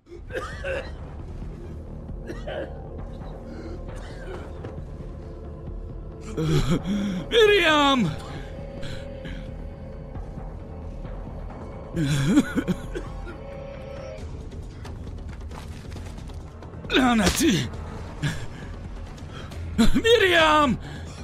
میریم. لعنتی. میریم.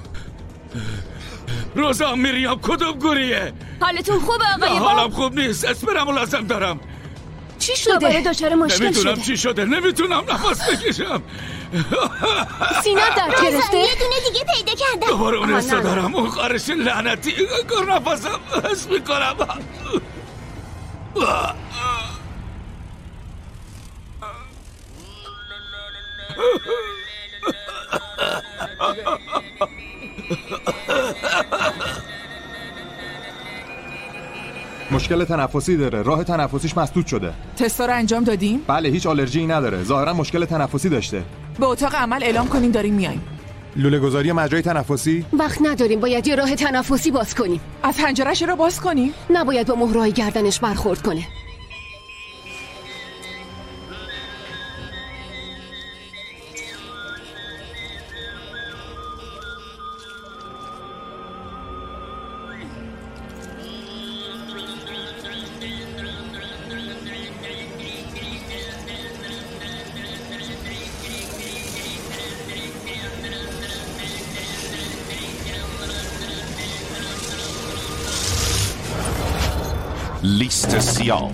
روزا میریم کدوم گوریه؟ حالتون خوبه آقای باب؟ حالم خوب نیست، اسپرم لازم دارم. چی شده؟ دچار مشکل نمیتونم شده. چی شده؟ نمیتونم نفس بکشم. سینه درد گرفته؟ یه دونه دیگه پیدا کردم. دوباره اون حسا دارم. اون خارش لعنتی نفسم حس میکنم. مشکل تنفسی داره. راه تنفسیش مسدود شده. تستا رو انجام دادیم؟ بله، هیچ آلرژی نداره. ظاهرا مشکل تنفسی داشته. به اتاق عمل اعلام کنین داریم میایم. لوله گذاری مجرای تنفسی؟ وقت نداریم، باید یه راه تنفسی باز کنیم. از پنجره‌اش رو باز کنیم؟ نباید با مهرهای گردنش برخورد کنه. لیست سیاه.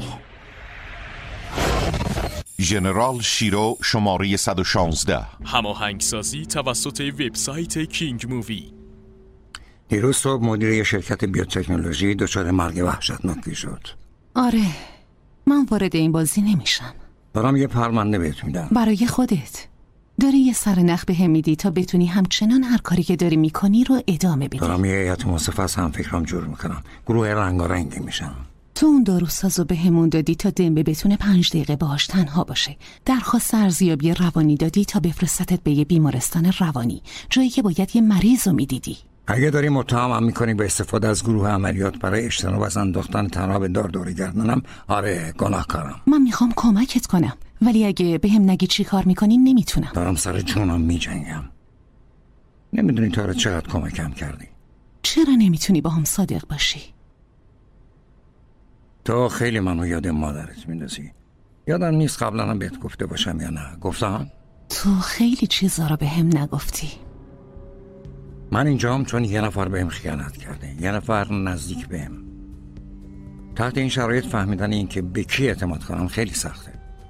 ژنرال شیرو شماره 116. هماهنگسازی توسط وبسایت کینگ مووی. دیروز صبح مدیر یه شرکت بیوتکنولوژی دچار مرگ وحشتناکی شد. آره، من وارد این بازی نمیشم. دارم یه پرونده بهت میدم. برای خودت داری یه سرنخ بهم میدی تا بتونی همچنان هر کاری که داری میکنی رو ادامه بدی. دارم یه هیئت مصفح از همفکرام جور میکنم. گروه رنگارنگی میشن. تو اون داروسازو بهمون دادی تا دمبه بتونه 5 دقیقه باهاش تنها باشه. درخواست ارزیابی روانی دادی تا بفرستتت به یه بیمارستان روانی، جایی که باید یه مریض رو میدیدی. اگه داری متهمم میکنی به استفاده از گروه عملیات برای اجتناب از انداختن تنها به داردوری گردنم، آره گناهکارم. من میخوام کمکت کنم، ولی اگه بهم نگی چی کار میکنی نمیتونم. دارم سر جونم میجنگم. نمیدونی تا چقدر کمکم کردی. چرا نمیتونی با هم صادق باشی؟ تو خیلی منو یاد مادرت میندازی. یادم نیست قبلا هم بهت گفته باشم یا نه. گفتم؟ تو خیلی چیزا رو بهم نگفتی. من اینجام چون یه نفر بهم خیانت کرده، یه نفر نزدیک بهم. تحت این شرایط فهمیدن این که به کی اعتماد کنم خیلی سخته.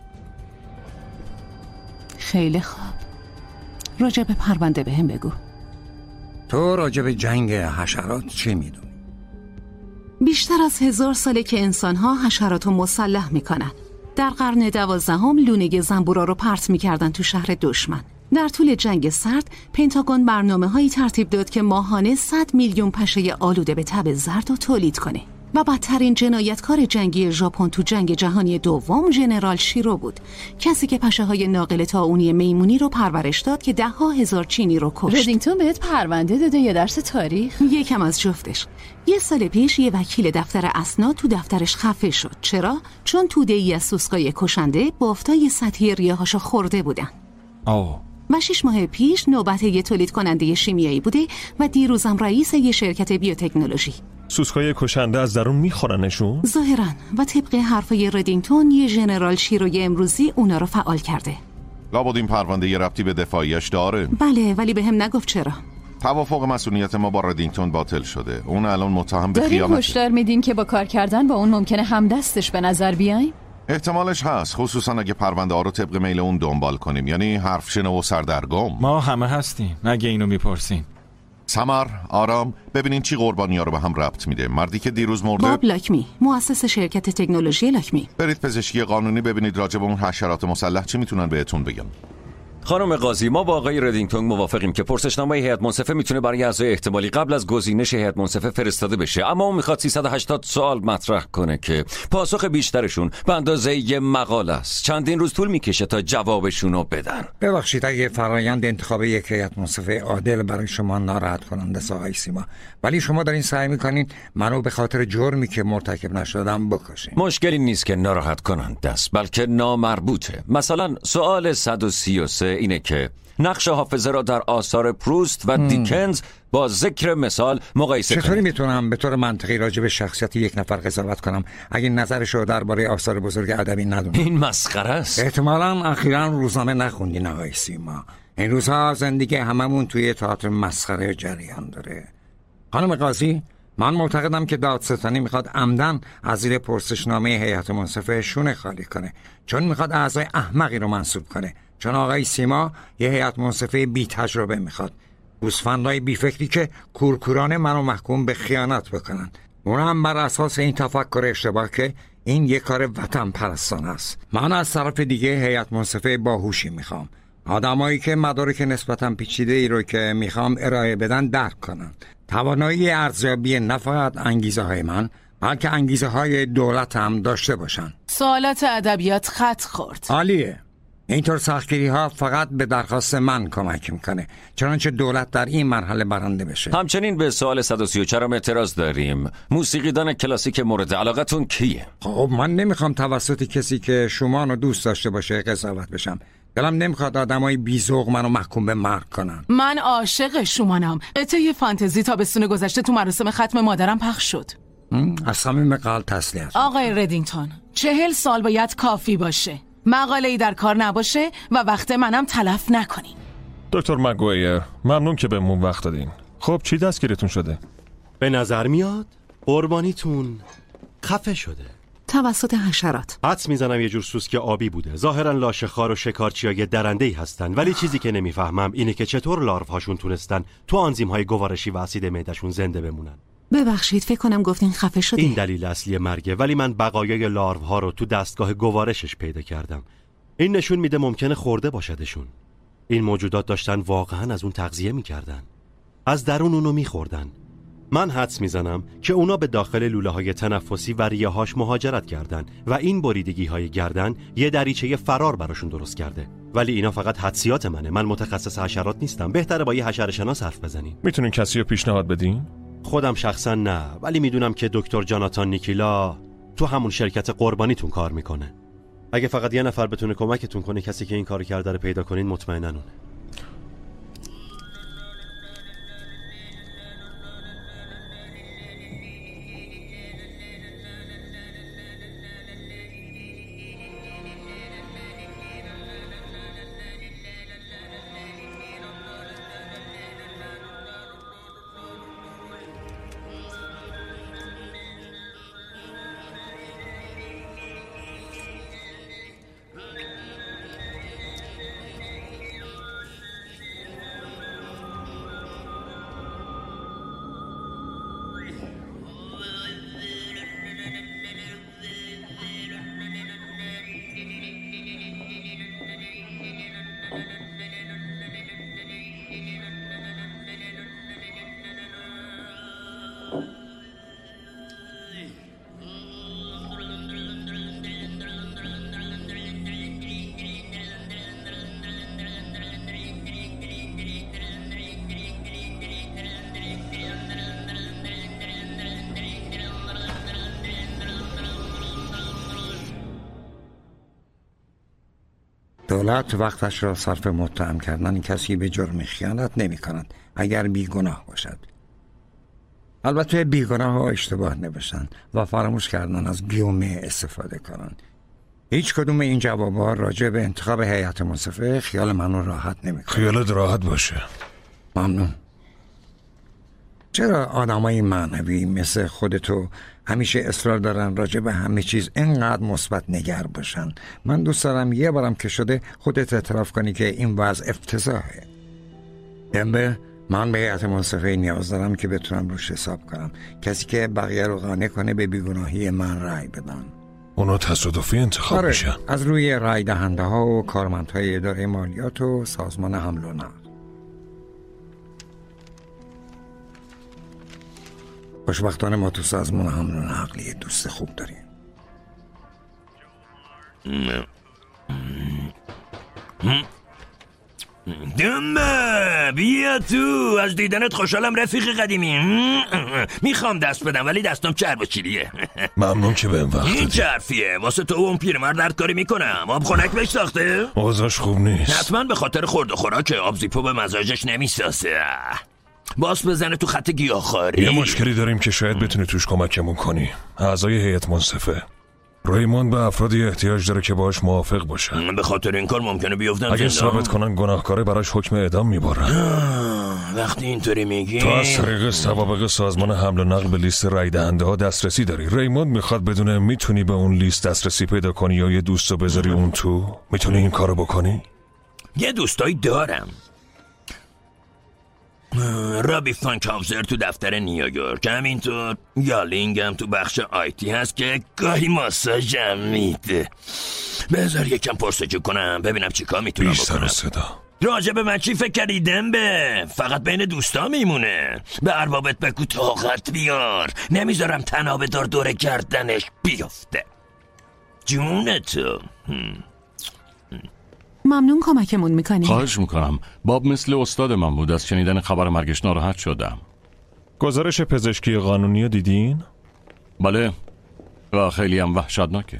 خیلی خوب، راجع به پرونده بهم بگو. تو راجع به جنگ حشرات چی میدونی؟ بیشتر از 1000 ساله که انسان‌ها حشرات رو مسلح میکنن. در قرن 12 لونه زنبورا رو پرت میکردن تو شهر دشمن. در طول جنگ سرد پنتاگون برنامه‌هایی ترتیب داد که ماهانه 100 میلیون پشه آلوده به تب زرد رو تولید کنه. و بدترین جنایتکار جنگی ژاپن تو جنگ جهانی دوم ژنرال شیرو بود، کسی که پشه‌های ناقل طاعونی میمونی رو پرورش داد که 10,000 چینی رو کشت. ردینگتون بهت پرونده داده یا درس تاریخ؟ یکم از جفتش. یه سال پیش یه وکیل دفتر اسناد تو دفترش خفه شد. چرا؟ چون توده‌ای از سوسکای کشنده بافتای سطحی ریه‌هاشو خورده بودن. و 6 ماه پیش نوبت یه تولید کننده شیمیایی بوده و دیروزم رئیس یه شرکت بیوتکنولوژی. سوسکای کشنده از درون میخورنشون؟ ظاهراً. و طبق حرفای ردینگتون یه ژنرال شیروی امروزی اونا رو فعال کرده. لابد این پرونده یه ربطی به دفاعیش داره. بله، ولی به هم نگفت چرا. توافق مسئولیت ما با ردینگتون باطل شده. اون الان متهم به دارین خیانت. هشدار میدین که با کار کردن با اون ممکنه همدستش به نظر بیایم؟ احتمالش هست، خصوصا اگه پرونده ها رو طبق میل اون دنبال کنیم. یعنی حرف شنو و سردرگم. ما همه هستیم اگه اینو میپرسین. سمر، آرام، ببینین چی قربانی ها رو به هم ربط میده. مردی که دیروز مرده، باب لاکمی، مؤسس شرکت تکنولوژی لاکمی. برید پزشکی قانونی ببینید راجع به اون حشرات مسلح چی میتونن بهتون بگن. خانم قاضی، ما با آقای ردینگتون موافقیم که پرسشنامه هیئت منصفه میتونه برای اعضای احتمالی قبل از گزینش هیئت منصفه فرستاده بشه، اما اون میخواد 380 سوال مطرح کنه که پاسخ بیشترشون به اندازه یه مقاله است. چندین روز طول میکشه تا جوابشونو بدن. ببخشید اگه فرایند انتخاب یک هیئت منصفه عادل برای شما ناراحت کننده است آقای سیما، ولی شما دارین سعی میکنین منو به خاطر جرمی که مرتکب نشدم بکشین. مشکلی نیست که ناراحت کننده است، بلکه نامربوطه. مثلا سوال 133 اینه که نقش حافظه را در آثار پروست و دیکنز با ذکر مثال مقایسه کنید. چطوری میتونم به طور منطقی راجع به شخصیت یک نفر قضاوت کنم اگه نظرشو درباره آثار بزرگ ادبی ندونم؟ این مسخره است. احتمالاً اخیراً روزنامه نخوندین آقای سیما. این روزها زندگی هممون توی تئاتر مسخره جریان داره. خانم قاضی، من معتقدم که دادستانی میخواد عمدن از زیر پرسشنامه هیئت منصفه شونه خالی کنه، چون میخواد اعضای احمقی رو منصوب کنه. چون آقای سیما یه هیئت منصفه بی تجربه میخواد، گوسفندای بی فکری که کورکورانه منو محکوم به خیانت بکنن، اون هم بر اساس این تفکر اشتباه که این یه کار وطن پرستانه است. من از طرف دیگه هیئت منصفه باهوشی میخوام، آدمایی که مدارک نسبتاً پیچیده ای رو که میخوام ارائه بدن درک کنن، توانایی ارزیابی نه فقط انگیزه های من بلکه انگیزه های دولت هم داشته باشن. سوالات ادبیات خط خورد. عالیه. اینطور سختگیری ها فقط به درخواست من کمک میکنه، چنانچه دولت در این مرحله برنده بشه. همچنین به سوال 134 هم اعتراض داریم. موسیقیدان کلاسیک مورد علاقتون کیه؟ خب من نمیخوام توسط کسی که شما رو دوست داشته باشه قضاوت بشم. دلم نمیخواد آدمای بی‌ذوق منو محکوم به مرگ کنن. من عاشق شمانم. قطعه فانتزی تابستون گذشته تو مراسم ختم مادرم پخش شد. از صمیم قلب تسلیت. آقای ردینگتون، 40 سال باید کافی باشه. مقاله‌ای در کار نباشه و وقت منم تلف نکنین. دکتر مگوایر، ممنون که بهمون وقت دادین. خب چی دستگیرتون شده؟ به نظر میاد قربانیتون خفه شده توسط حشرات. حدس میزنم یه جور سوسک آبی بوده. ظاهرا لاشه‌خوار و شکارچیای درنده‌ای هستن، ولی چیزی که نمیفهمم اینه که چطور لاروهاشون تونستن تو آنزیم‌های گوارشی و اسید معده‌شون زنده بمونن. ببخشید فکر کنم گفتین خفه شده. این دلیل اصلی مرگه، ولی من بقایای لاروها رو تو دستگاه گوارشش پیدا کردم. این نشون میده ممکنه خورده باشدشون. این موجودات داشتن واقعا از اون تغذیه میکردن، از درون اونو میخوردن. من حدس میزنم که اونا به داخل لوله‌های تنفسی و ریه‌هاش مهاجرت کردن و این بریدگی‌های گردن یه دریچه فرار براشون درست کرده. ولی اینا فقط حدسیات منه، من متخصص حشرات نیستم. بهتره با یه حشره‌شناس حرف بزنین. میتونین کسی رو پیشنهاد بدین؟ خودم شخصا نه، ولی میدونم که دکتر جاناتان نیکیلا تو همون شرکت قربانیتون کار میکنه. اگه فقط یه نفر بتونه کمکتون کنه کسی که این کارو کرده رو پیدا کنین، مطمئناً اونه. دولت وقتش را صرف متهم کردن کسی به جرم خیانت نمی کند اگر بیگناه باشد. البته بیگناه ها اشتباه نوشتن و فراموش کردن از بیومه استفاده کنند. هیچ کدوم این جوابها راجع به انتخاب هیئت منصفه خیال منو راحت نمی کنه. خیالت راحت باشه. ممنون. چرا آدمای معنوی مثل خودتو همیشه اصرار دارن راجع به همه چیز اینقدر مثبت نگر باشن؟ من دوست دارم یه بارم که شده خودت اعتراف کنی که این وضع افتضاحه. دنبه، من به هیئت منصفه نیاز دارم که بتونم روش حساب کنم، کسی که بقیه رو قانع کنه به بیگناهی من رأی بدن. اونا تصادفی انتخاب میشن؟ از روی رای دهنده ها و کارمندهای اداره مالیات و سازمان حمل و نقل. خوشبختانه ما تو سازمان حمل و نقل یه دوست خوب داریم. دمه بیا تو، از دیدنت خوشحالم رفیق قدیمی. میخوام دست بدم ولی دستم چرب و چیلیه. ممنون که بهم وقت دادی. این چرفیه واسه تو اون پیرمرد درد کاری میکنم. آب خنک بهش ساخته؟ اوضاعش خوب نیست. حتما به خاطر خورد و خوراکه. آب زیپو به مزاجش نمیساسه. باس بزنه تو خط گیاهخواری. یه مشکلی داریم که شاید بتونی توش کمکمون کنی. اعضای هیئت منصفه. ریموند به افرادی احتیاج داره که باهاش موافق باشن. به خاطر این کار ممکنه بیفتن اگه ثابت کنن گناهکاره براش حکم اعدام میبارن. وقتی اینطوری میگی تو از طریق سوابق سازمان حمل و نقل به لیست رای دهنده ها دسترسی داری. ریموند میخواد بدونه میتونی به اون لیست دسترسی پیدا کنی یا یه دوستو بذاری اون تو. میتونی این کارو بکنی؟ یه دوستایی دارم. رابی فانکاوزر تو دفتر نیویورک، همینطور یالینگ هم تو بخش آیتی هست که گاهی ماساژم میده. بذار یکم پرسجو کنم ببینم چی کار میتونم بکنم. راجع به من چی فکر کردیدم؟ به فقط بین دوستا میمونه. به اربابت بگو طاقت بیار، نمیذارم تنابه دار دور گردنش بیفته. جون تو. ممنون کمکمون میکنی. خواهش میکنم. باب مثل استاد من بود. از شنیدن خبر مرگش ناراحت شدم. گزارش پزشکی قانونی رو دیدین؟ بله و خیلی هم وحشتناکه.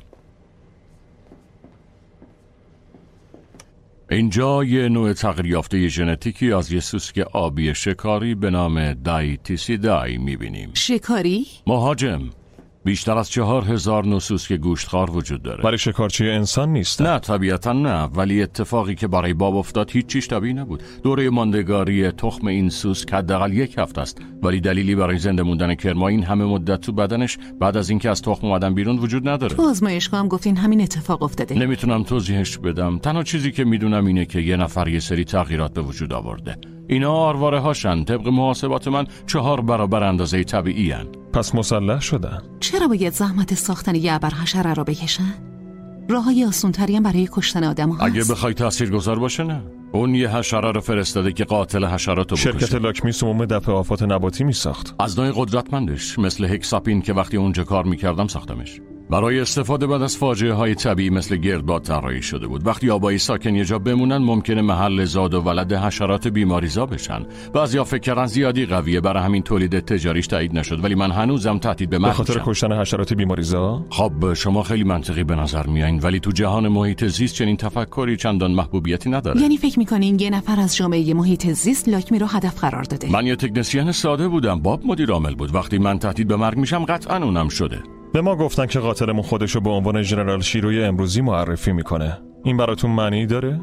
اینجا یه نوع تغییر یافته ژنتیکی از یه سوسک آبی شکاری به نام دایتیسیدای میبینیم. شکاری؟ مهاجم. بیشتر از 4000 نوع سوسک گوشتخوار وجود داره. برای شکارچی انسان نیست؟ نه طبیعتا نه، ولی اتفاقی که برای باب افتاد هیچ چیز طبیعی نبود. دوره ماندگاری تخم این سوسک حداقل 1 هفته است، ولی دلیلی برای زنده موندن کرما این همه مدت تو بدنش بعد از اینکه از تخم اومدن بیرون وجود نداره. تو آزمایشگاه هم گفتین همین اتفاق افتاده. نمیتونم توضیحش بدم. تنها چیزی که میدونم اینه که یه نفر یه سری تغییرات به وجود آورده. اینا آرواره هاشن. طبق محاسبات من 4 برابر اندازه طبیعی هن. پس مسلح شدن. چرا باید زحمت ساختن یه ابرحشره را بکشن؟ راههای آسونتری هم برای کشتن آدم هست. اگه بخوای تاثیرگذار باشه نه. اون یه حشره رو فرستاده که قاتل حشراتو بکشه. شرکت لاکمی سموم دفع آفات نباتی میساخت. از نوع قدرتمندش، مثل هکساپین که وقتی اونجا کار میکردم ساختمش. برای استفاده بعد از فاجعه های طبیعی مثل گردباد طراحی شده بود. وقتی آبای ساکن یه جا بمونن ممکنه محل زاد و ولد حشرات بیماریزا بشن. بعضیا فکر کردن زیادی قویه، برای همین تولید تجاریش تایید نشد، ولی من هنوزم تهدید به مرگ به خاطر کشتن حشرات بیماریزا. خب شما خیلی منطقی به نظر میایین، ولی تو جهان محیط زیست چنین تفکری چندان محبوبیتی نداره. یعنی فکر میکنین یه نفر از جامعه محیط زیست لاکمی رو هدف قرار داده؟ من یه تکنسین ساده بودم، باب مدیر عامل بود. وقتی من تهدید به مرگ میشم قطعاً اونم شده. به ما گفتن که قاتلمون خودشو به عنوان ژنرال شیروی امروزی معرفی میکنه. این براتون معنی داره؟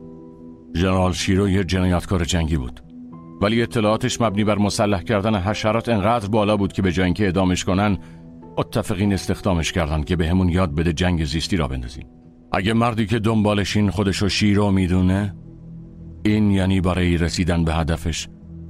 ژنرال شیرو یه جنایتکار جنگی بود، ولی اطلاعاتش مبنی بر مسلح کردن حشرات انقدر بالا بود که به جای اینکه اعدامش کنن متفقین استخدامش کردن که به همون یاد بده جنگ زیستی را بندازیم. اگه مردی که دنبالشین خودشو شیرو میدونه، این یعنی برای رسیدن به هدفش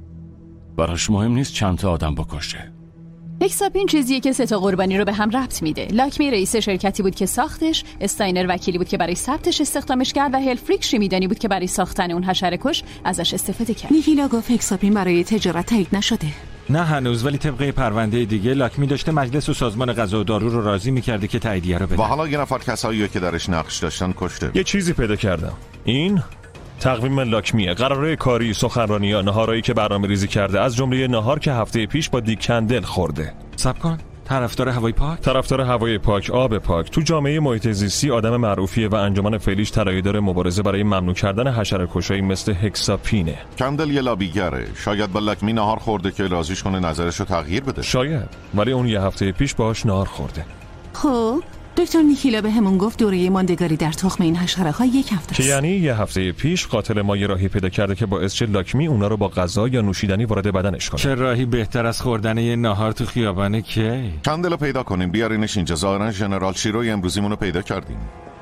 براش مهم نیست چند تا آدم بکشه. هکساپین چیزیه که 3 قربانی رو به هم ربط میده. لاکمی رئیس شرکتی بود که ساختش، استاینر وکیلی بود که برای ثبتش استخدامش کرد و هلفریک شیمیدانی بود که برای ساختن اون حشره کش ازش استفاده کرد. نیکیلا گفت هکساپین برای تجارت تایید نشده. نه هنوز، ولی طبق پرونده دیگه لاکمی داشته مجلس و سازمان غذا و دارو رو راضی می‌کرده که تاییدیه رو بده. و حالا یه نفر کسایی که درش نقش داشتن کشته. یه چیزی پیدا کردم. این تقویم لاکمیه. قراره کاری، سخنرانی‌ها، ناهارایی که برنامه‌ریزی کرده، از جمله ناهار که هفته پیش با دیک کندل خورده. صبر کن. طرفدار هوای پاک؟ طرفدار هوای پاک، آب پاک. تو جامعه محیط زیستی آدم معروفیه و انجمن فعلیش طرحدار مبارزه برای ممنوع کردن حشره‌کشایی مثل هکساپینه. کندل یه لابیگره. شاید با لاکمی ناهار خورده که راضیش کنه نظرشو تغییر بده. شاید، ولی اون یه هفته پیش باهاش ناهار خورده. خب دکتر نیکیلا به همون گفت دوره ماندگاری در تخم این حشره‌ها 1 هفته است. که یعنی یه هفته پیش قاتل ما یه راهی پیدا کرده که باعث شه لاکمی اونا رو با غذا یا نوشیدنی وارد بدنش کنه. چه راهی بهتر از خوردن یه ناهار تو خیابان کی؟ کندل رو پیدا کنیم بیارینش اینجا. ظاهرا ژنرال شیروی امروزیمون رو پیدا کردیم.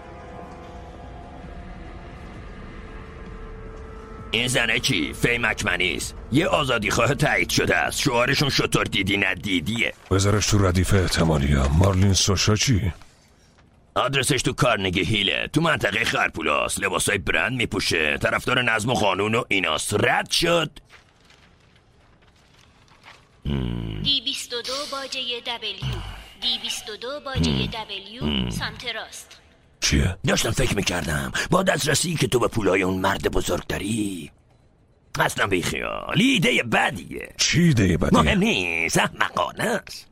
این زنه چی؟ فی مکمنیز. یه آزادی خواه تایید شده است. شعارشون شطور دیدی ندیدیه. بذارش تو ردیف احتمالیه. مارلین سوشا چی؟ آدرسش تو کارنگی هیله، تو منطقه خرپولاست. لباسای برند میپوشه، طرفدار نظم و قانون و ایناست. رد شد. D22 باجه W، D22 باجه W سمت راست. چیه؟ داشتم فکر میکردم با دسترسی که تو به پولای اون مرد بزرگ داری، اصلا بیخیال، ایده بدیه. چی ایده بدیه؟ مهم نیست، احمقانه است.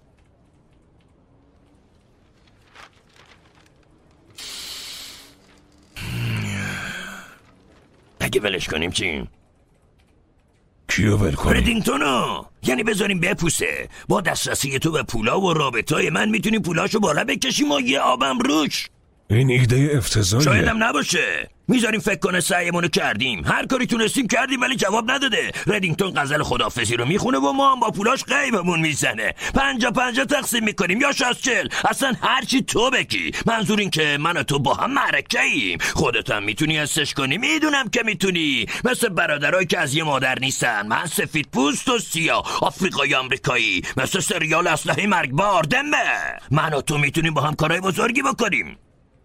اگه ولش کنیم چی؟ کیو ول کنیم؟ ردینگتونو، یعنی بذاریم بپوسه. با دسترسی تو به پولا و رابطای من میتونیم پولاشو بالا بکشیم و یه آبم روش. این ایده افتضاحیه. شایدم نباشه. میذاریم فکر کنه سعیمونو کردیم، هر کاری تونستیم کردیم، ولی جواب نداده. ردینگتون غزل خداحافظی رو میخونه و ما هم با پولاش غیبمون میزنه. 50-50 تقسیم میکنیم یا 60-40، اصلا هرچی تو بگی. منظور این که من و تو با هم معرکه‌ایم. خودت هم میتونی حسش کنی. میدونم که میتونی، مثل برادرایی که از یه مادر نیستن. من سفید پوست و سیاه، آفریقایی آمریکایی، مثل سریال اسلحه مرگبار. دمه من و تو میتونیم با هم کارهای بزرگی بکنیم.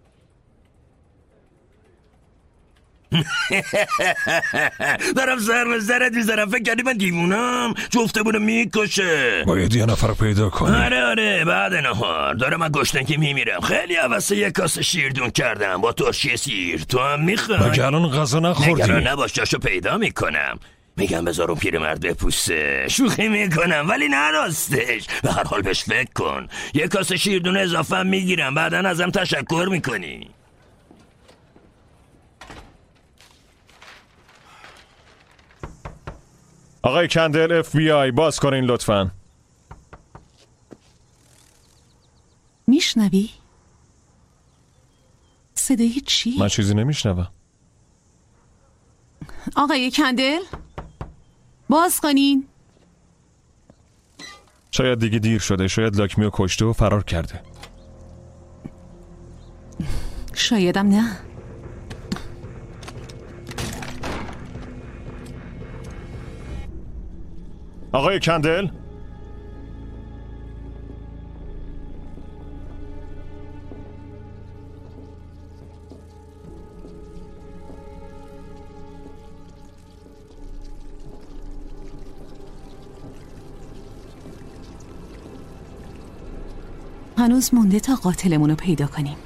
دارم سر به سرت میذارم. فکر کردی من دیوونم؟ جفتمونو میکشه. باید یه نفر پیدا کنی. آره بعد نهار دارم من گشنگی میمیرم. خیلی عوضه یک کاسه شیردون کردم با ترشی سیر. تو هم میخوای؟ مگه الان غذا نخوردی؟ نگران نباش، جاشو پیدا میکنم. میگم بذار اون پیرمرد بپوسه. شوخی میکنم ولی نراستش. به هر حال بهش فکر کن. یک کاسه شیردون اضافه میگیرم، بعدا ازم تشکر میکنی. آقای کندل FBI باز کنین لطفاً. میشنوی؟ صدای چی؟ من چیزی نمیشنوم. آقای کندل باز کنین. شاید دیگه دیر شده. شاید لاکمیو کشته و فرار کرده. شایدم نه. آقای کندل؟ هنوز مونده تا قاتلمون رو پیدا کنیم.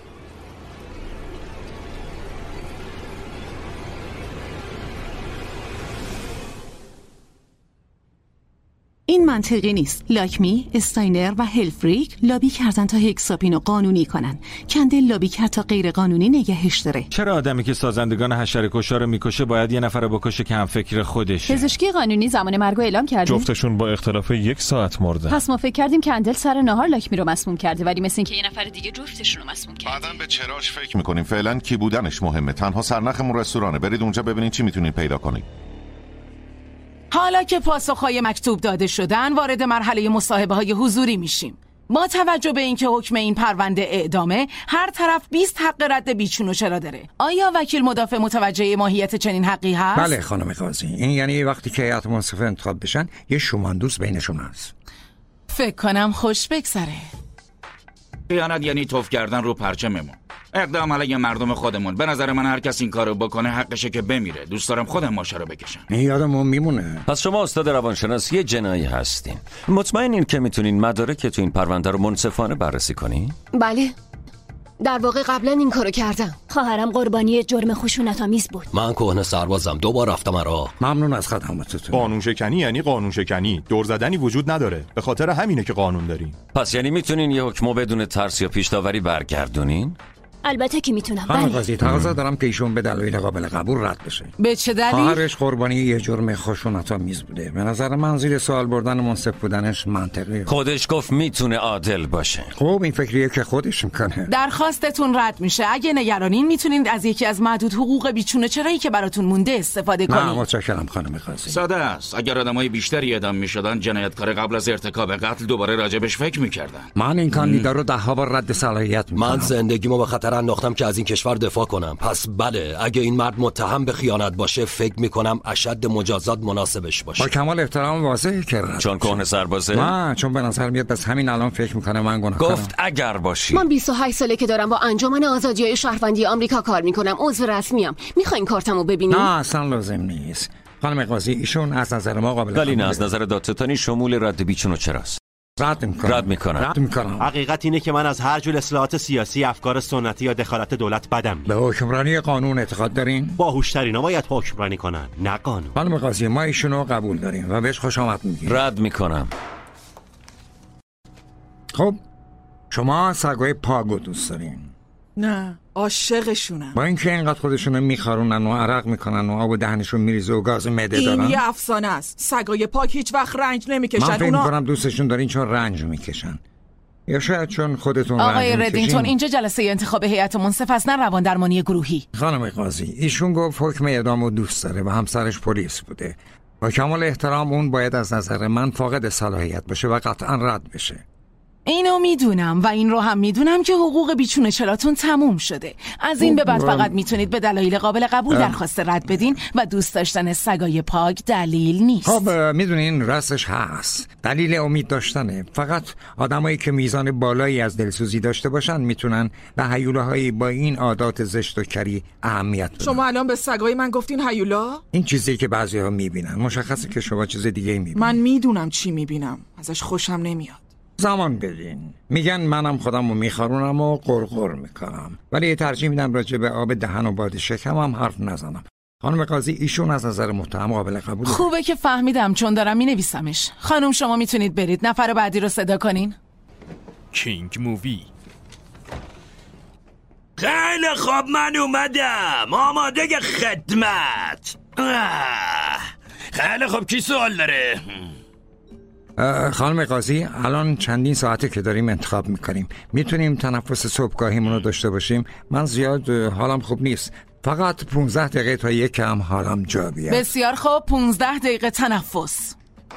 این منطقی نیست. لاکمی، استاینر و هلفریک لابی کردن تا هکساپینو قانونی کنن. کندل لابی کرد تا غیر قانونی نگهش داره. چرا آدمی که سازندگان حشره‌کشا رو میکشه باید یه نفر رو بکشه که هم فکر خودشه؟ پزشکی قانونی زمان مرگو اعلام کرده. جفتشون با اختلاف 1 ساعت مردن. پس ما فکر کردیم کندل سر نهار لاکمی رو مسموم کرده، ولی مثل اینکه یه نفر دیگه جفتشون رو مسموم کرده. بعدن به چراش فکر میکنیم. فعلا کی بودنش مهمه. تنها سرنخمون رستورانه. برید اونجا ببینید چی میتونید پیدا کنید. حالا که پاسخهای مکتوب داده شدن، وارد مرحله مصاحبه‌های حضوری میشیم. با توجه به اینکه حکم این پرونده اعدامه، هر طرف 20 حق رد بیچون و چرا داره. آیا وکیل مدافع متوجه ماهیت چنین حقی هست؟ بله خانم قاضی. این یعنی وقتی که هیئت منصفه انتخاب بشن یه شوماندوز بینشون هست. فکر کنم خوش بگذره. خیانت یعنی توف کردن رو پرچممون. اقدام علیه مردم خودمون. به نظر من هر کس این کارو بکنه حقشه که بمیره. دوست دارم خودم ماشه رو بکشم. این یادمون میمونه. پس شما استاد روانشناسی جنایی هستین. مطمئنین که میتونین مدارک تو این پرونده رو منصفانه بررسی کنین؟ بله. در واقع قبلا این کارو کردم. خواهرم قربانی جرم خشونت‌آمیز بود. من کهنه سربازم، 2 بار رفتم راه. ممنون از خدماتتون. قانون شکنی یعنی قانون شکنی. دور زدنی وجود نداره. به خاطر همینه که قانون داریم. پس یعنی میتونین یه حکمو بدون ترس یا پیش داوری برگردونین؟ البته که میتونم. خانم قاضی تقاضا دارم که ایشون به دلایل قابل قبول رد بشه. به چه دلیل؟ خواهرش قربانی یه جرم خشونت‌آمیز بوده. به نظر من زیر سوال بردن منصف بودنش منطقیه. خودش گفت میتونه عادل باشه. خب این فکریه که خودش میکنه. درخواستتون رد میشه. اگه نگرانین میتونید از یکی از معدود حقوق بیچونه چرایی که براتون مونده استفاده کنید. نه متشکرم خانم قاضی. ساده است. اگر آدمای بیشتری اعدام میشدن، جنایتکار قبل از ارتکاب قتل دوباره راجبش فکر میکردن. من این کاندیدا رو 10 بار رد صلاحیت میکنم. من زندگیمو به خطر نظر انداختم که از این کشور دفاع کنم. پس بله، اگه این مرد متهم به خیانت باشه فکر میکنم اشد مجازات مناسبش باشه. با کمال احترام واضحه که چون کهنه سربازه؟ نه، چون به نظر میاد از همین الان فکر میکنه من گناهکارم. گفت اگر باشی. من 28 ساله که دارم با انجمن آزادیای شهروندی آمریکا کار میکنم. عضو رسمیم. میخواین کارتمو ببینید؟ نه اصلا لازم نیست. خانم قاضی، ایشون از نظر ما قابل ولی نه، از نظر دادستانی شمول رد بیچون و چراست. رد میکنم. حقیقت اینه که من از هر جور اصلاحات سیاسی، افکار سنتی یا دخالت دولت بدم میاد. به حکمرانی قانون اعتقاد دارین؟ باهوشترینا باید حکمرانی کنن، نه قانون. خانم قاضی، ما ایشونو قبول داریم و بهش خوش آمد میگیم. رد میکنم. خب شما سگای پاگو دوست دارین؟ نه، عاشقشونم. با اینکه اینقدر خودشونو میخارونن و عرق میکنن و آب دهنشون میریزه و گاز معده دارن. این یه افسانه است. سگای پاک هیچ وقت رنج نمیکشن. من فکر میکنم دوستشون دارین چون رنج میکشن، یا شاید چون خودتون رنج آقای میکشین. ردینگتون، اینجا جلسه انتخاب هیئت منصف است، نه روان درمانی گروهی. خانم قاضی، ایشون گفت حکم اعدامو دوست داره و همسرش پلیس بوده. با کمال احترام اون باید از نظر من فاقد صلاحیت باشه و قطعا رد بشه. اینو میدونم و این رو هم میدونم که حقوق بیچونه چراتون تموم شده. از این به بعد فقط میتونید به دلایل قابل قبول درخواست رد بدین و دوست داشتن سگای پاک دلیل نیست. خب میدونین راستش هست، دلیل امید داشتنه. فقط آدمایی که میزان بالایی از دلسوزی داشته باشن میتونن به هیولاهایی با این عادات زشت و کری اهمیت بدن. شما الان به سگای من گفتین هیولا؟ این چیزی که بعضی‌ها میبینن. مشخصه که شما چیز دیگه میبینین. من میدونم چی میبینم، ازش خوشم نمیاد. زمان بدین. میگن منم خودمو میخارونم و قرقر میکنم، ولی ترجیح میدم راجع به آب دهن و باد شکمم حرف نزنم. خانم قاضی، ایشون از نظر متهم قابل قبوله. خوبه که فهمیدم چون دارم مینویسمش. خانم شما میتونید برید. نفر بعدی رو صدا کنین. کینگ مووی. خیلی خوب، من اومدم آماده خدمت. خیلی خوب، کی سوال داره؟ خانم قاضی، الان چندین ساعته که داریم انتخاب میکنیم. میتونیم تنفس صبحگاهیمون رو داشته باشیم؟ من زیاد حالم خوب نیست، فقط 15 دقیقه تا یکم حالم جا بیاد. بسیار خوب، 15 دقیقه تنفس.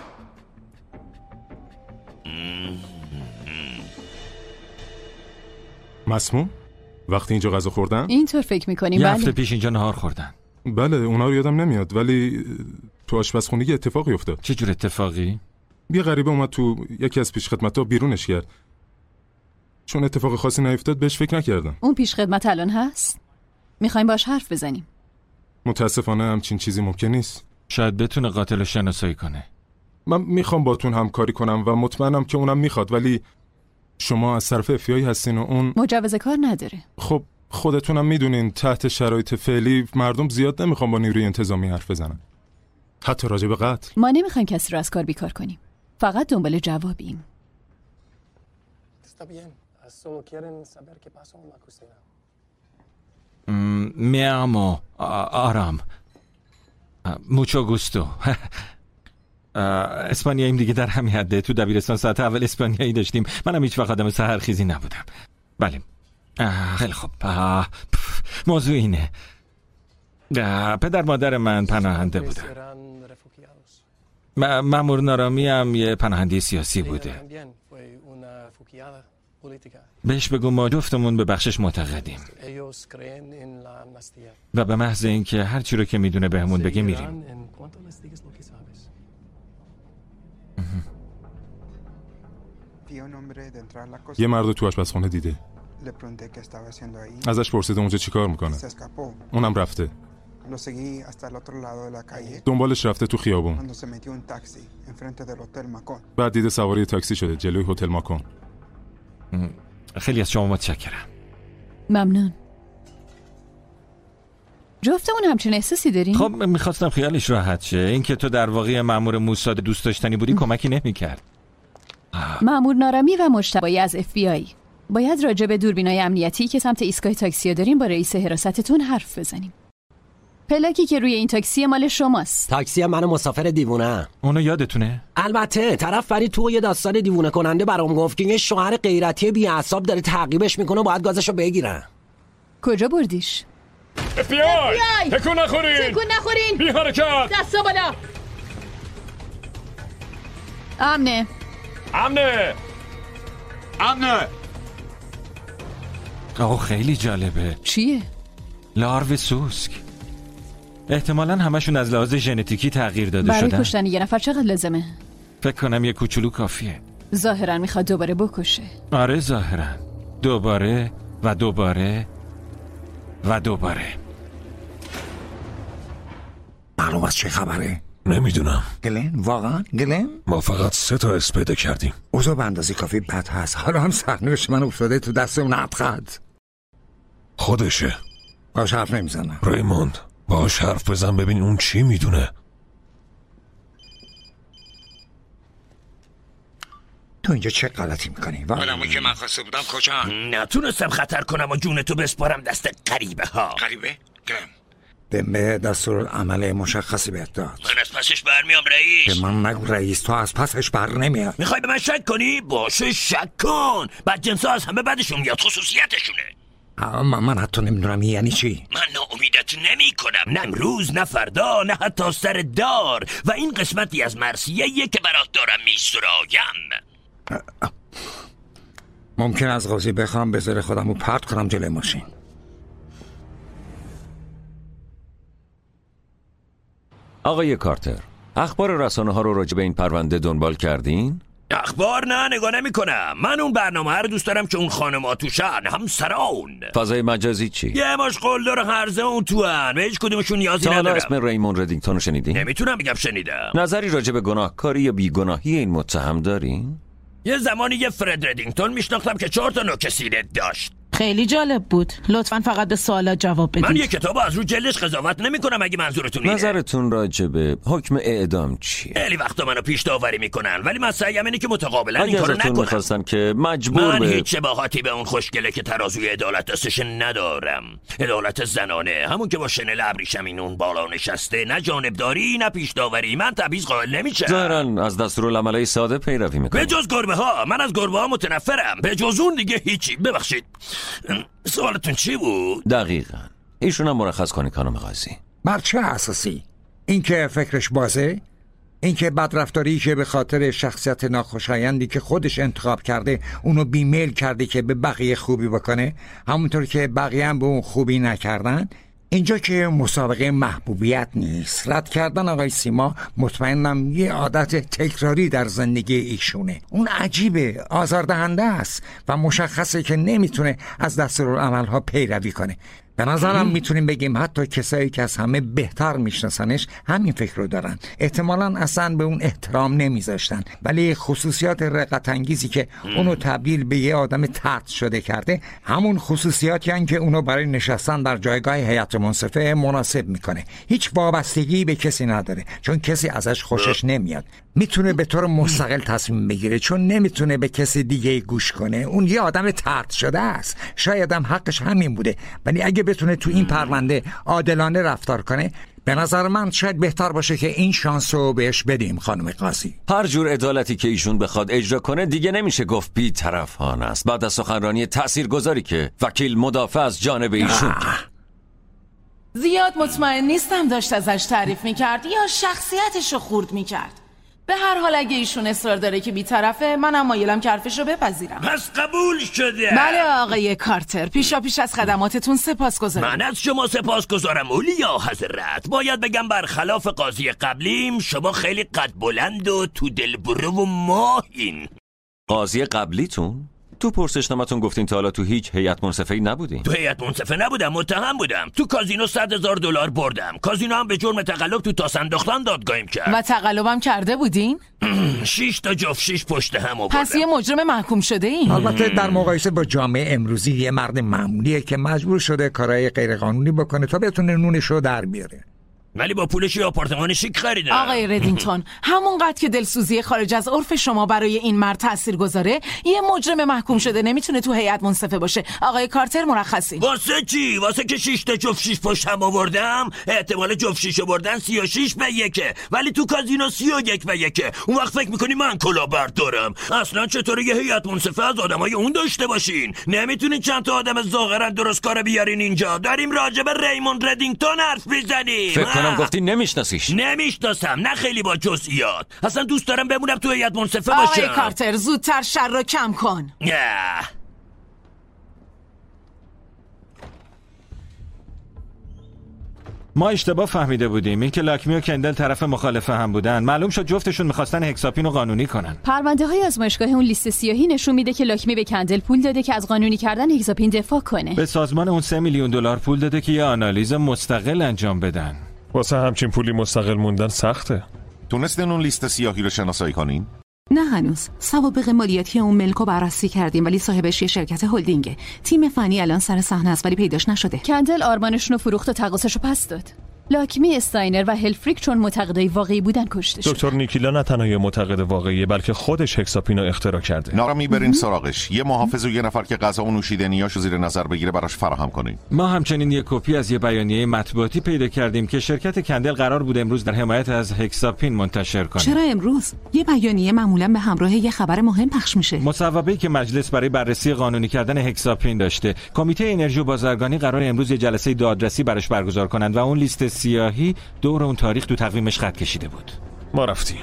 مسموم؟ وقتی اینجا غذا خوردن؟ اینطور فکر میکنیم. یه هفته پیش اینجا نهار خوردن. بله، اونا رو یادم نمیاد، ولی تو آشپزخونه یه اتفاقی افتاد. چه جور اتفاقی؟ یه غریبه اومد تو، یکی از پیشخدمت‌ها بیرونش کرد. چون اتفاق خاصی نیفتاد بهش فکر نکردم. اون پیشخدمت الان هست؟ میخوایم باش حرف بزنیم. متاسفانه همچین چیزی ممکن نیست. شاید بتونه قاتل رو شناسایی کنه. من میخوام باتون همکاری کنم و مطمئنم که اونم میخواد، ولی شما از طرف FBI هستین و اون مجوز کار نداره. خب خودتونم میدونین تحت شرایط فعلی مردم زیاد نمیخوام با نیروی انتظامی حرف بزنن، حتی راجع به قتل. ما نمیخوایم کسی رو از کار بیکار کنیم، فقط دنبال جوابیم. میامو آرام موچو گوستو. اسپانیاییم دیگه در همین حده. تو دبیرستان ساعت اول اسپانیایی داشتیم. منم هیچ وقت آدم سحرخیزی نبودم. بله خیلی خوب. موضوع اینه، پدر مادر من پناهنده بودن. مأمور نارامی هم یه پناهنده سیاسی بوده. بهش بگو ما جفتمون به بخشش معتقدیم و به محض اینکه هر چی رو که میدونه بهمون بگه میریم. یه مرد تو آشپزخونه دیده. ازش پرسیده اونجا چی کار میکنه. اونم رفته. دنبالش رفته تو خیابون. بعد دیده سواری تاکسی شده جلوی هتل ماکون. خیلی از شما متشکرم. ممنون. جفتمون همچین احساسی داریم؟ خب میخواستم خیالش راحت شه. این که تو در واقع مأمور موساد دوست داشتنی بودی کمکی نمیکرد. مأمور نارامی و مجتبی از FBI باید راجع به دوربینای امنیتی که سمت ایستگاه تاکسی داریم با رئیس حراستتون حرف بزنیم. پلاکی که روی این تاکسی مال شماست. تاکسی من مسافر دیوونه. اونو یادتونه؟ البته. طرف فرید تو یه داستان دیوونه کننده برام گفت که یه شوهر غیرتی بی‌اعصاب داره تعقیبش میکنه، باید گازشو بگیرن. کجا بردیش؟ FBI! تکون نخورین! بی حرکت! دستا بالا! امنه! خیلی جالبه. چیه؟ لارو سوسک. احتمالاً همشون از لحاظ ژنتیکی تغییر داده برای شدن. برای کشتن یه نفر چقدر لازمه؟ فکر کنم یه کوچولو کافیه. ظاهرا میخواد دوباره بکشه. آره ظاهرا دوباره و دوباره و دوباره. معلوم از چه خبره؟ نمیدونم. گلن؟ واقعا؟ گلن؟ ما فقط 3 تا اسم پیدا کردیم. اوضاع به اندازه کافی بد هست. حالا هم سرنوشت من افتاده تو دست اون ابخد. خودشه. باش حرف نمیزنم. ریموند باش حرف بزن ببین اون چی میدونه. تو اینجا چه غلطی میکنی؟ آدمو که من خواسته بودم کجا؟ نتونستم خطر کنم و جونتو بسپارم دست غریبه ها. غریبه؟ گرم دمه دستورالعمل مشخصی بهت داد. من از پسش برمیام رئیس. به من نگو رئیس، تو از پسش بر نمیاد. میخوای به من شک کنی؟ باشه شک کن. بدجنسا از همه بدشون میاد، خصوصیتشونه. من حتی نمیدونم یعنی چی. من ناامیدت نمی کنم، نه امروز نه فردا نه حتی سر دار. و این قسمتی از مرثیه‌ایه که برات دارم میسرایم. ممکن از قاضی بخوام بذاره خودم رو پرت کنم جلوی ماشین. آقای کارتر، اخبار رسانه ها رو راجع به این پرونده دنبال کردین؟ اخبار نه، نگاه نمی کنم. من اون برنامه رو دوست دارم که اون خانم‌ها توشن، همسران. فضای مجازی چی؟ یه ماش قلدر و هرزه اون تو هن، به هیچ کدومشون نیازی ندارم. اسم ریموند ردینگتون رو شنیدین؟ نمیتونم بگم شنیدم. نظری راجع به گناهکاری یا بیگناهی این متهم دارین؟ یه زمانی یه فرد ردینگتون میشناختم که 4 تا نوک سینه داشت. خیلی جالب بود. لطفاً فقط به سوالات جواب بدید. من یه کتابو از رو جلدش قضاوت نمی‌کنم اگه منظورتون اینه. نظرتون راجع به حکم اعدام چیه؟ خیلی وقتا منو پیش داوری میکنن ولی من سعیم اینه که متقابلا این کارو نکنم. می‌خواستن که مجبور من هیچ شباهتی به اون خوشگله که ترازوی عدالت دستش ندارم. عدالت زنانه، همون که با شنل ابریشم این اون بالا نشسته، نه جانبداری نه پیش داوری. من تبعیض قائل نمیشم. ظاهراً از دستورالعملای ساده پیروی میکنه. به جز گربه‌ها، من از گربه‌ها متنفرم. به جز اون دیگه هیچی. ببخشید. سوالتون چی بود؟ دقیقاً. ایشون هم مرخص کنی خانم قاضی. بر چه اساسی؟ اینکه فکرش بازه؟ اینکه بدرفتاری که به خاطر شخصیت ناخوشایندی که خودش انتخاب کرده اونو بیمیل کرده که به بقیه خوبی بکنه، همونطور که بقیه هم به اون خوبی نکردن؟ اینجا که مسابقه محبوبیت نیست. رد کردن آقای سیما مطمئنم یه عادت تکراری در زندگی ایشونه. اون عجیبه، آزاردهنده است و مشخصه که نمیتونه از دستورالعمل‌ها پیروی کنه. به نظرم میتونیم بگیم حتی کسایی که از همه بهتر میشناسنش همین فکر رو دارن. احتمالاً اصلا به اون احترام نمیذاشتن، ولی خصوصیات رقت انگیزی که اونو تبدیل به یه آدم طرد شده کرده همون خصوصیاتی هستن که اونو برای نشستن در جایگاه هیئت منصفه مناسب میکنه. هیچ وابستگی به کسی نداره، چون کسی ازش خوشش نمیاد. میتونه به طور مستقل تصمیم بگیره، چون نمیتونه به کسی دیگه گوش کنه. اون یه آدم طرد شده است. شاید هم حقش همین بوده، ولی اگه بتونه تو این پرونده عادلانه رفتار کنه، به نظر من شاید بهتر باشه که این شانس رو بهش بدیم. خانم قاضی، هر جور عدالتی که ایشون بخواد اجرا کنه دیگه نمیشه گفت بی طرفانه است. بعد از سخنرانی تاثیرگذاری که وکیل مدافع از جانب ایشون زیاد مطمئن نیستم داشت ازش تعریف میکرد یا شخصیتش رو خورد میکرد. به هر حال اگه ایشون اصرار داره که بی‌طرفه، منم مایلم که حرفش رو بپذیرم. پس قبول شده. بله آقای کارتر، پیش از خدماتتون سپاسگزارم. من از شما سپاسگزارم اولیا حضرت. باید بگم برخلاف قاضی قبلیم شما خیلی قد بلند و تو دلبرو و ماهین. قاضی قبلیتون؟ تو پرسشنامه‌تون گفتین تا حالا تو هیچ هیئت منصفه‌ای نبودین. تو هیئت منصفه نبودم، متهم بودم. تو کازینو $100,000 بردم. کازینو هم به جرم تقلب تو تاس انداختن دادگاهیم کرد. و تقلبم کرده بودین؟ 6 تا جفت 6 پشت هم آوردم. پس یه مجرم محکوم شده این؟ البته در مقایسه با جامعه امروزی یه مرد معمولیه که مجبور شده کارهای غیرقانونی بکنه تا بتونه نونش رو در بیاره. ولی با پولش یه آپارتمان شیک خریدم. آقای ردینگتون، همونقدر که دلسوزی خارج از عرف شما برای این مرد تأثیر گذاره، یه مجرم محکوم شده نمیتونه تو هیئت منصفه باشه. آقای کارتر مرخصی. واسه چی؟ واسه که 6 تا جفت 6 پشت هم آوردم؟ احتمال جفت 6 آوردن 36 به 1، ولی تو کازینو 31 به 1. اون وقت فکر میکنی من کلاهبردارم؟ اصلا چطوره یه هیئت منصفه از آدمای اون داشته باشین؟ نمیتونین چند تا آدم ظاهرا درست کار بیارین اینجا. داریم راجع به ریموند ردینگتون حرف میزنیم. منم گفتی نمیشناسیش. نمیشناسم، نه خیلی با جزئیات. اصلا دوست دارم بمونم تو هیئت منصفه باشم. آقای کارتر، زودتر شر رو کم کن. ما اشتباه فهمیده بودیم. این که لاکمی و کندل طرف مخالف هم بودن، معلوم شد جفتشون می‌خواستن هکساپین رو قانونی کنن. پرونده های آزمایشگاه اون لیست سیاهی نشون میده که لاکمی به کندل پول داده که از قانونی کردن هکساپین دفاع کنه. به سازمان اون $3 میلیون پول داده که یه آنالیز مستقل انجام بدن. واسه همچین پولی مستقل موندن سخته. تونستین اون لیست سیاهی رو شناسایی کنین؟ نه هنوز. سوابق مالیاتی اون ملک رو بررسی کردیم ولی صاحبش یه شرکت هلدینگه. تیم فنی الان سر صحنه است ولی پیداش نشده. کندل آرمانشون رو فروخت و تقاضاشو پس داد. لاکمی، استاینر و هلفریک چون معتقدای واقعی بودن کشته شد. دکتر نیکیلا نه تنها یه معتقد واقعیه بلکه خودش هکساپین رو اختراع کرده. نارا میبرین سراغش. یه محافظ و یه نفر که غذا و نوشیدنیاشو زیر نظر بگیره براش فراهم کنین. ما همچنین یه کپی از یه بیانیه مطبوعاتی پیدا کردیم که شرکت کندل قرار بود امروز در حمایت از هکساپین منتشر کنه. چرا امروز؟ یه بیانیه معمولا به همراه یه خبر مهم پخش میشه. مصوبه‌ای که مجلس برای بررسی قانونی کردن هکساپین داشته. کمیته انرژی و بازرگانی قرار امروز یه جلسه دادرسی براش برگزار کنند و اون لیست سیاهی دور اون تاریخ تو تقویمش خط کشیده بود. ما رفتیم.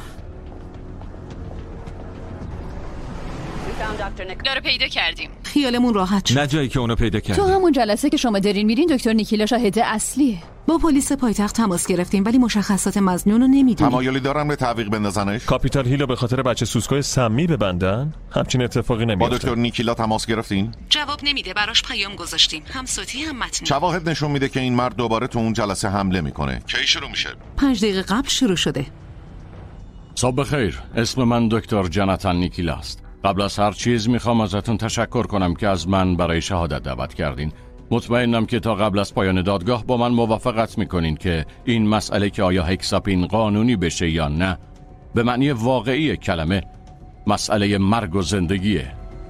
داره پیدا کردیم. خیالمون راحت شد. نه جایی که اونو پیدا کردیم. تو همون جلسه که شما دارین میرین دکتر نیکیلا شاهد اصلیه. با پلیس پایتخت تماس گرفتیم ولی مشخصات مظنون رو نمیدونیم. تمایلی دارن به تعویق بندازنش؟ کاپیتال هیلو به خاطر بچه سوسکای سمی ببندن؟ همچین اتفاقی نمیفته. با دکتر نیکیلا تماس گرفتین؟ جواب نمیده. براش پیام گذاشتیم. هم صوتی هم متنی. شواهد نشون میده که این مرد دوباره تو اون جلسه حمله میکنه. کی شروع میشه؟ 5 دقیقه قبل شروع شده. صبح خیر. اسم من دکتر جاناتان نیکیلا است. قبل از هر چیز میخوام ازتون تشکر کنم که از من برای شهادت دعوت کردین. مطمئنم که تا قبل از پایان دادگاه با من موافقت میکنین که این مسئله که آیا هکساپین قانونی بشه یا نه به معنی واقعی کلمه مسئله مرگ و زندگیه.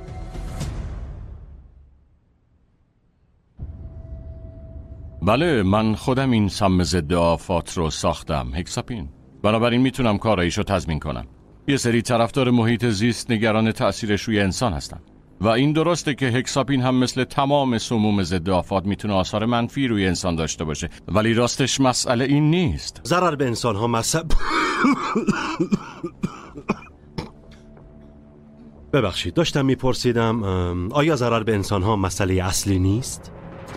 بله، من خودم این سم ضد آفات رو ساختم، هکساپین. بنابراین میتونم کارایشو تضمین کنم. یه سری طرفدار محیط زیست نگران تأثیرش روی انسان هستن و این درسته که هکساپین هم مثل تمام سموم ضد آفات میتونه آثار منفی روی انسان داشته باشه، ولی راستش مسئله این نیست. ضرر به انسان ها ببخشید، داشتم میپرسیدم آیا ضرر به انسان ها مسئله اصلی نیست؟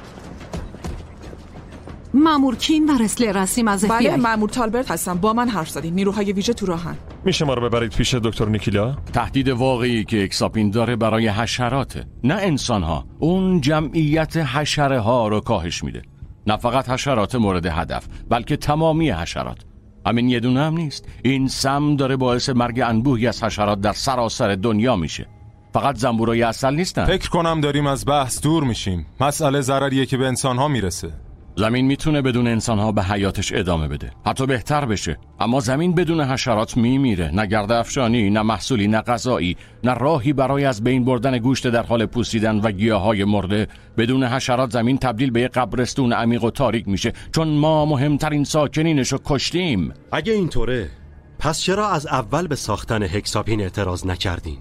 مأمور کین و رسلر هستیم از FBI. بله، مأمور تالبرت هستم. با من حرف زدین. نیروهای ویژه تو راهن. میشه ما رو ببرید پیش دکتر نیکیلا؟ تهدید واقعی که هکساپین داره برای حشراته، نه انسان‌ها. اون جمعیت حشره ها رو کاهش میده. نه فقط حشرات مورد هدف، بلکه تمامی حشرات. همین یه دونه هم نیست. این سم داره باعث مرگ انبوهی از حشرات در سراسر دنیا میشه. فقط زنبورای عسل نیستن. فکر کنم داریم از بحث دور میشیم. مسئله ضرریه که به انسان‌ها میرسه. زمین میتونه بدون انسانها به حیاتش ادامه بده، حتی بهتر بشه، اما زمین بدون حشرات میمیره. نه گرد افشانی، نه محصولی، نه غذایی، نه راهی برای از بین بردن گوشت در حال پوسیدن و گیاهای مرده. بدون حشرات زمین تبدیل به یک قبرستون عمیق و تاریک میشه، چون ما مهمترین ساکنینشو کشتیم. اگه اینطوره پس چرا از اول به ساختن هکساپین اعتراض نکردین؟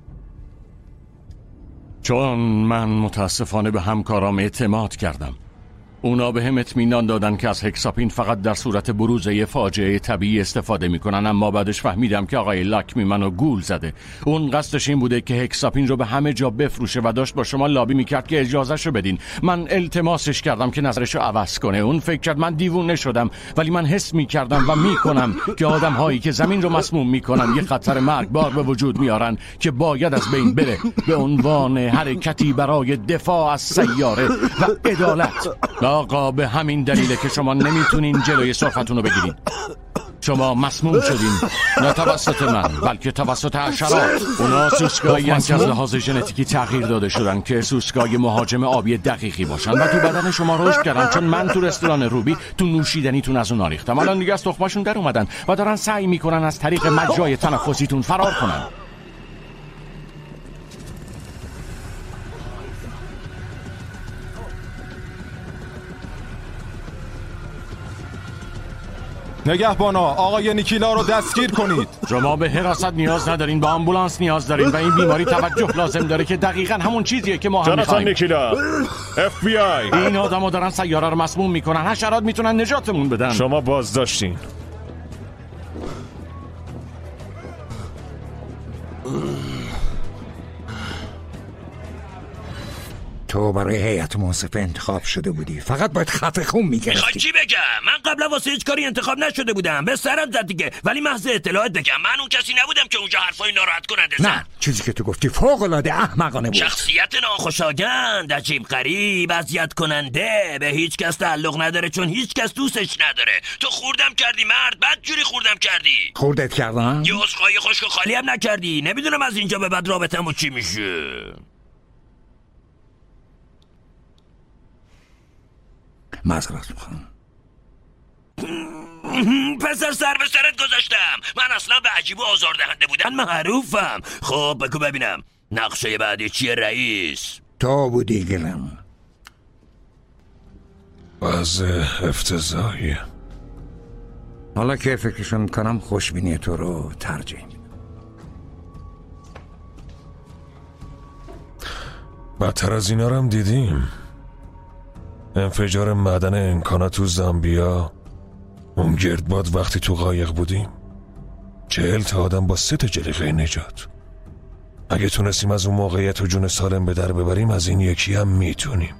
چون من متاسفانه به همکارام اعتماد کردم. اونا به هم اطمینان دادن که از هکساپین فقط در صورت بروز یه فاجعه طبیعی استفاده میکنن، اما بعدش فهمیدم که آقای لاکمی منو گول زده. اون قصدش این بوده که هکساپین رو به همه جا بفروشه و داشت با شما لابی میکرد که اجازهشو بدین. من التماسش کردم که نظرشو عوض کنه. اون فکر کرد من دیوونه شدم، ولی من حس میکردم و میکنم که آدم هایی که زمین رو مسموم میکنن یه خطر مرگبار به وجود میارن که باید از بین بره، به عنوان حرکتی برای دفاع از سیاره و عدالت. آقا به همین دلیله که شما نمیتونین جلوی سرفتون رو بگیرین. شما مسموم شدین، نه توسط من بلکه توسط حشرات. اونا سوسکایی از لحاظ ژنتیکی تغییر داده شدن که سوسکای مهاجم آبی دقیقی باشن و تو بدن شما رشد کردن، چون من تو رستوران روبی تو نوشیدنیتون از اونا ریختم. الان دیگه از تخمشون در اومدن و دارن سعی میکنن از طریق مجرای تنفسیتون فرار کنن. نگهبانا، آقای نیکیلا رو دستگیر کنید. شما به حراست نیاز ندارین، با آمبولانس نیاز دارین و این بیماری توجه لازم داره که دقیقاً همون چیزیه که ما هم می‌خوایم. نیکیلا، FBI. این آدم‌ها دارن سیاره رو مسموم میکنن. حشرات میتونن نجاتمون بدن. شما بازداشتین. تو برای هیئت منصفه انتخاب شده بودی، فقط باید خفه خون میگرفتی. میخوای چی بگم؟ من قبلا واسه هیچ کاری انتخاب نشده بودم، به سرم زد دیگه. ولی محض اطلاعات بگم من اون کسی نبودم که اونجا حرفای ناراحت کننده زد. نه، چیزی که تو گفتی فوق العاده احمقانه بود. شخصیت ناخوشایند، عجیب غریب، اذیت کننده، به هیچ کس تعلق نداره چون هیچ کس دوستش نداره. تو خوردم کردی مرد، بدجوری خوردم کردی. خوردت کردن؟ یه عذرخواهی خشک و خالی هم نکردی. نمیدونم از اینجا به بعد رابطه‌مون چی میشه. معذرت میخوام. پسر سر به سرت گذاشتم. من اصلا به عجیب و آزاردهنده بودن معروفم. خب بگو ببینم نقشه بعدی چیه رئیس؟ تو بودی گلن. وضع افتضاحیه. حالا که فکرشو میکنم خوشبینی تو رو ترجیح میدم. بدتر از اینا رو هم دیدیم. انفجار معدن انکانا تو زامبیا، اون گردباد وقتی تو قایق بودیم، 40 تا آدم با 3 جلیقه نجات. اگه تونستیم از اون موقعیت و جون سالم به در ببریم، از این یکی هم میتونیم.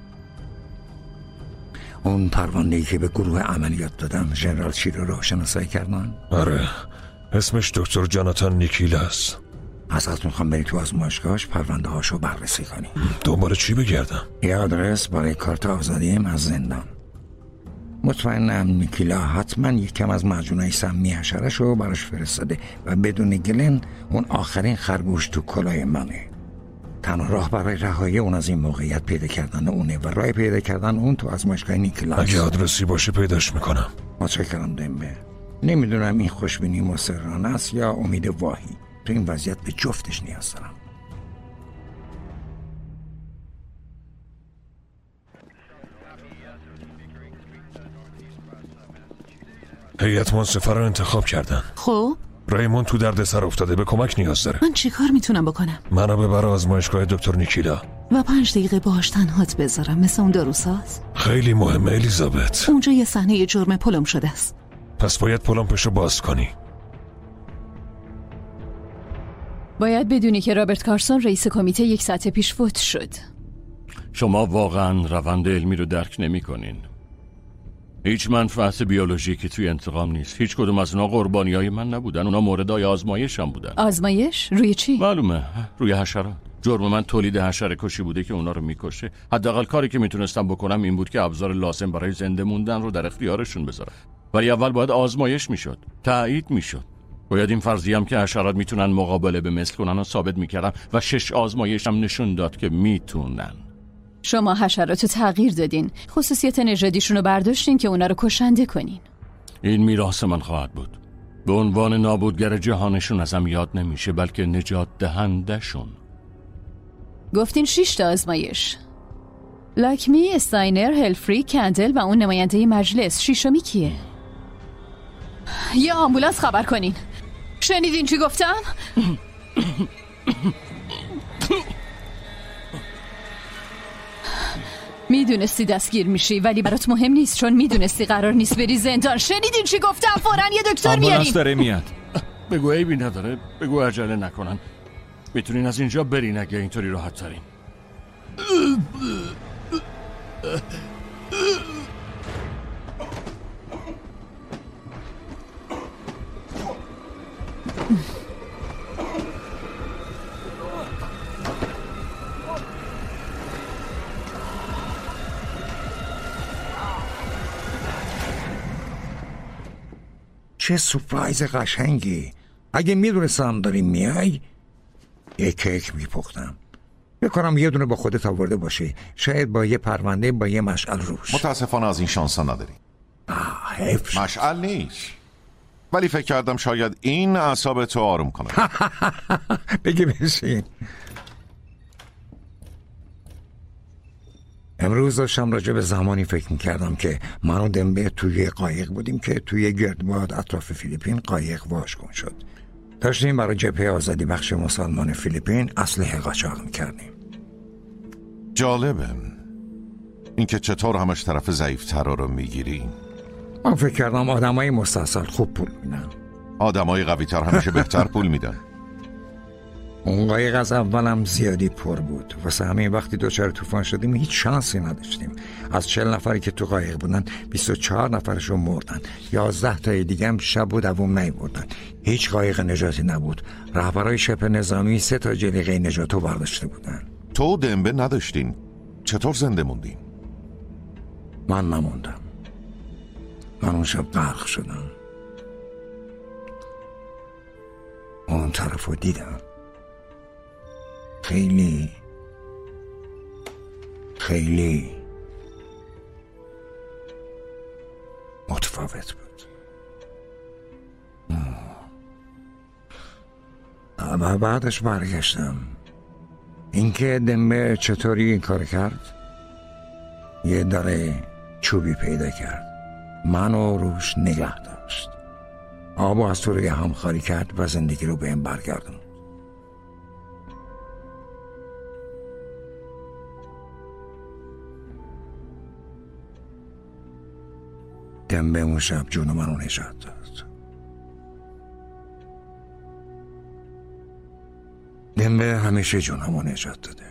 اون پرونده‌ای که به گروه عملیات دادم ژنرال شیرو رو شناسایی کردن؟ آره، اسمش دکتر جاناتان نیکیلا است. ازت میخوام بری تو آزمایشگاهش پرونده هاشو بررسی کنی. دنبال چی بگردم؟ یه آدرس برای کارت آزادیم از زندان. مطمئنم نیکیلا حتما یکم از معجونای سمی حشرش رو براش فرستاده و بدون گلن اون آخرین خرگوش تو کلاه منه. تنها راه برای رهایی اون از این موقعیت پیدا کردن اونه و راه پیدا کردن اون تو آزمایشگاه نیکیلا. اگه آدرسی باشه پیداش میکنم. متشکرم دمبه. نمیدونم این خوشبینی مسررانه است یا امید واهی. تو این وضعیت به جفتش نیاز دارم. هیئت منصفه رو انتخاب کردن. خب ریمون تو دردسر افتاده، به کمک نیاز داره. من چی کار میتونم بکنم؟ منو ببر آزمایشگاه دکتر نیکیلا و 5 دقیقه باهاش تنهات بذارم مثل اون داروساز؟ خیلی مهمه الیزابت. اونجا یه صحنه جرم پلم شده است. پس باید پلمپشو باز کنی. باید بدونی که رابرت کارسون رئیس کمیته 1 ساعت پیش فوت شد. شما واقعا روند علمی رو درک نمی کنین. هیچ منفعت بیولوژیکی توی انتقام نیست. هیچ کدوم از اونا قربانیای من نبودن. اونا موردای آزمایش هم بودن. آزمایش؟ روی چی؟ معلومه، روی حشرات. جرم من تولید حشره کشی بوده که اونا رو میکشه. حداقل کاری که میتونستم بکنم این بود که ابزار لازم برای زنده موندن رو در اختیارشون بذارم. ولی اول باید آزمایش میشد، تایید میشد. باید این فرضیه هم که حشرات میتونن مقابله به مثل کنن و ثابت میکردم و 6 آزمایش هم نشون داد که میتونن. شما حشراتو تغییر دادین، خصوصیت نژادیشون رو برداشتین که اونا رو کشنده کنین. این میراث من خواهد بود. به عنوان نابودگر جهانشون ازم یاد نمیشه، بلکه نجات دهندشون. گفتین 6 تا آزمایش. لاکمی، استاینر، هلفری، کندل و اون نماینده مجلس. 6می کیه؟ یه آمبولانس خبر کنین. شنیدین چی گفتم؟ میدونستی دستگیر میشی ولی برات مهم نیست چون میدونستی قرار نیست بری زندان. شنیدین چی گفتم؟ فوراً یه دکتر میارین. آمبولانس داره میاد. بگو عیبی نداره، بگو عجله نکنن. میتونین از اینجا برین اگه اینطوری راحت ترین. چه سورپرایز قشنگی. اگه میدونستم داری میای یه کیک میپختم. بکنم یه دونه با خودت آورده باشی، شاید با یه پرونده با یه مشعل روش. متاسفانه از این شانسا نداری. مشعل نیست، ولی فکر کردم شاید این اعصاب تو آروم کنه. بگی بشین. امروز داشتم راجع به زمانی فکر میکردم که من و دمبه توی قایق بودیم که توی گردباد اطراف فیلیپین قایق واژگون شد. داشتیم برای جبهه آزادی بخش مسلمان فیلیپین اسلحه قاچاق میکردیم. جالبه اینکه چطور همش طرف ضعیف‌ترا رو میگیری. من فکر کردم آدمای مستاصل خوب پول میدن. آدمای قوی‌تر همیشه بهتر پول میدن. اون قایق از اولم زیادی پر بود، واسه همین وقتی دوچار طوفان شدیم هیچ شانسی نداشتیم. از 40 نفری که تو قایق بودن 24 نفرشون مردن، 11 تای دیگه هم شب و دوام نیوردن. هیچ قایق نجاتی نبود. رهبرای شبه نظامی 3 تا جلیقه نجاتو برداشته بودن. تو و دمبه نداشتین، چطور زنده موندین؟ من نموندم. من اون شب غرق شدم. اون طرف رو دیدم. خیلی متفاوت بود. و بعدش برگشتم. اینکه دمبه چطوری این کار کرد؟ یه دره چوبی پیدا کرد، منو روش نگه داشت، آبو از تو روی هم خالی کرد و زندگی رو بهم برگردون. دمبه اون شب جون منو نجات داد. دمبه همیشه جونمو نجات داده.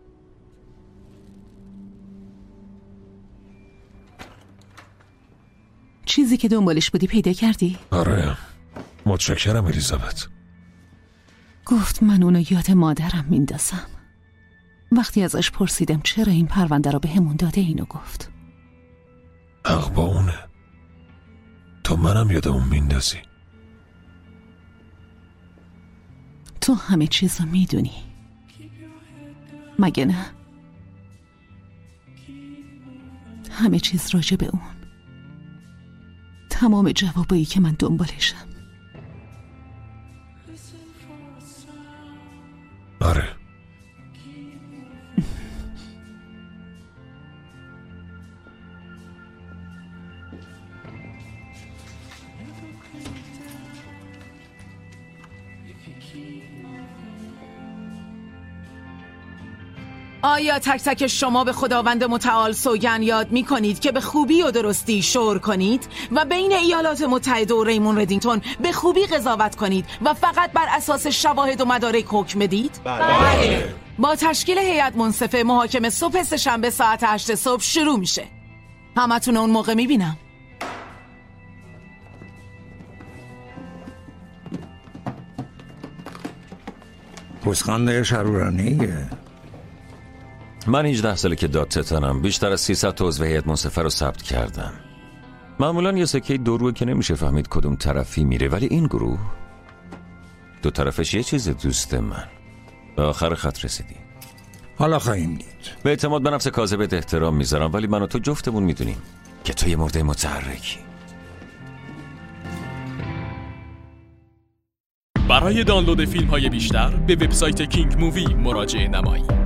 چیزی که دنبالش بودی پیدا کردی؟ آره، متشکرم الیزابت. گفت من اونو یاد مادرم میندازم. وقتی ازش پرسیدم چرا این پرونده رو به همون داده اینو گفت. حق با اونه. تو منم یادمون میندازی. تو همه چیز رو میدونی مگه نه؟ همه چیز راجع به اون، تمام جوابایی که من دنبالشم. آره. آیا تک تک شما به خداوند متعال سوگند یاد می کنید که به خوبی و درستی شور کنید و بین ایالات متحده و ریمون ردینگتون به خوبی قضاوت کنید و فقط بر اساس شواهد و مدارک حکم بدید؟ بله. با تشکیل هیئت منصفه محاکمه صبح سه‌شنبه ساعت 8 صبح شروع میشه. همتون اون موقع میبینم. پسخنده شرورانیه. من 18 ساله که دادستانم، بیشتر از 300 عضو هیئت منصفه رو ثبت کردم. معمولا یه سکه دوروه که نمیشه فهمید کدوم طرفی میره، ولی این گروه دو طرفش یه چیز دوست من. به آخر خط رسیدی. حالا خواهیم دید. به اعتماد به نفس کاذبت احترام میذارم، ولی من و تو جفتمون میدونیم که تو یه مرده متحرکی. برای دانلود فیلم‌های بیشتر به وبسایت کینگ مووی مراجعه نمایید.